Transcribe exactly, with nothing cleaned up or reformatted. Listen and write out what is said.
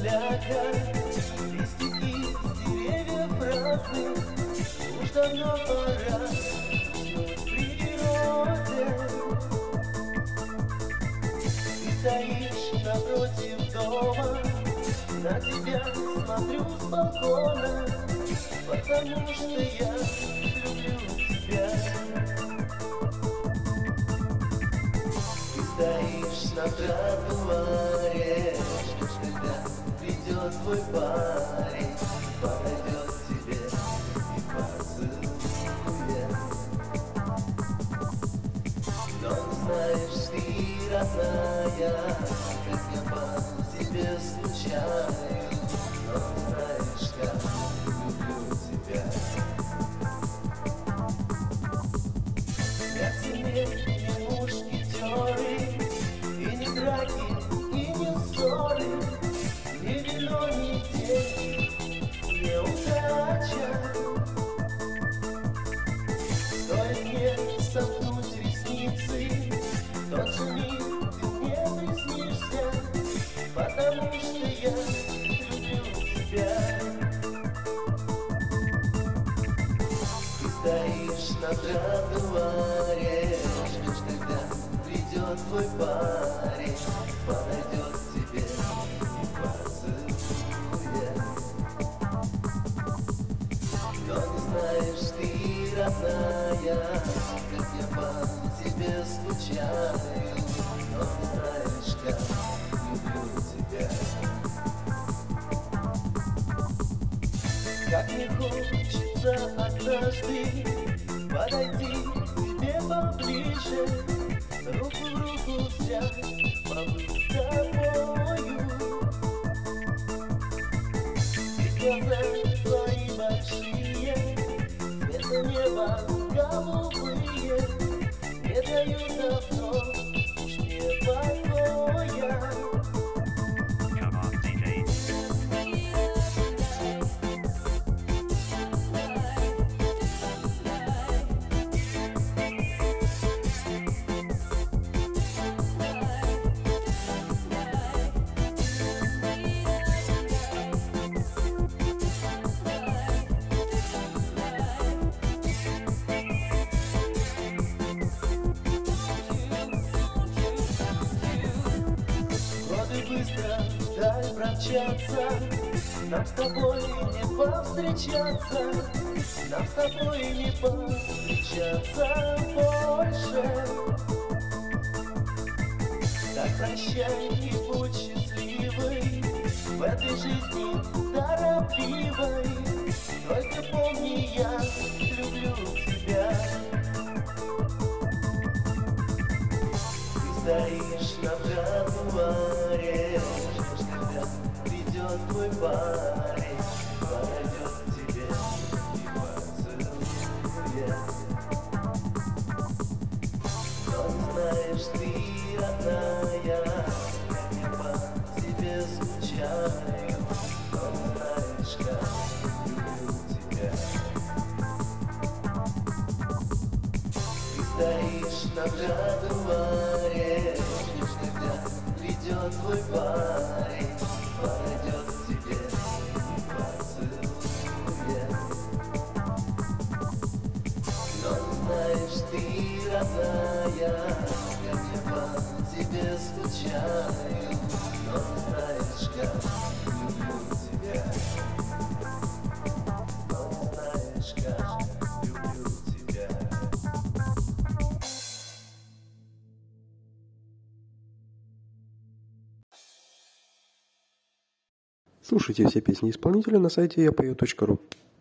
капляка, листики с деревьев разных. Уж давно пора уснуть в природе. Ты стоишь напротив дома, на тебя смотрю с балкона, потому что я люблю тебя. Ты стоишь на тротуаре, ждешь, когда придет твой парень, подойдет к тебе и поцелует. Но не знаешь ты, родная, как я по тебе скучаю. Но знаешь, как люблю тебя. Я тебе не мушкетеры, и не драки, и не ссоры, не вино, не деньги, не удача. Стоит мне сомкнуть ресницы, в тот же миг ты мне приснишься, потому что я люблю тебя. Ты стоишь на тротуаре, ждешь, когда придет твой парень, подойдет к тебе и поцелует. Но не знаешь ты, родная, как я по тебе скучаю. Но не знаешь, как люблю тебя. Как мне хочется однажды подойти к тебе поближе, руку в руку взять, побыть с тобою. И глаза твои большие, цвета неба голубые, не дают давно уж мне покоя. Come on, ди джей. Годы быстро вдаль промчатся, нам с тобой не повстречаться, нам с тобой не повстречаться больше. Так прощай и будь счастливой в этой жизни торопливой. Только помни, я люблю тебя. Ты стоишь на тротуаре, ждешь, когда придет твой парень, подойдет к тебе и поцелует. Но не знаешь ты, родная, как я по тебе скучаю. Но не знаешь, как люблю тебя. Ты стоишь на тротуаре, ждешь, когда придет твой парень, подойдет к тебе и поцелует. Но не знаешь ты, родная, как я по тебе скучаю. Но не знаешь, как люблю тебя. Но не знаешь, как люблю тебя. Слушайте все песни исполнителя на сайте я пою точка ру.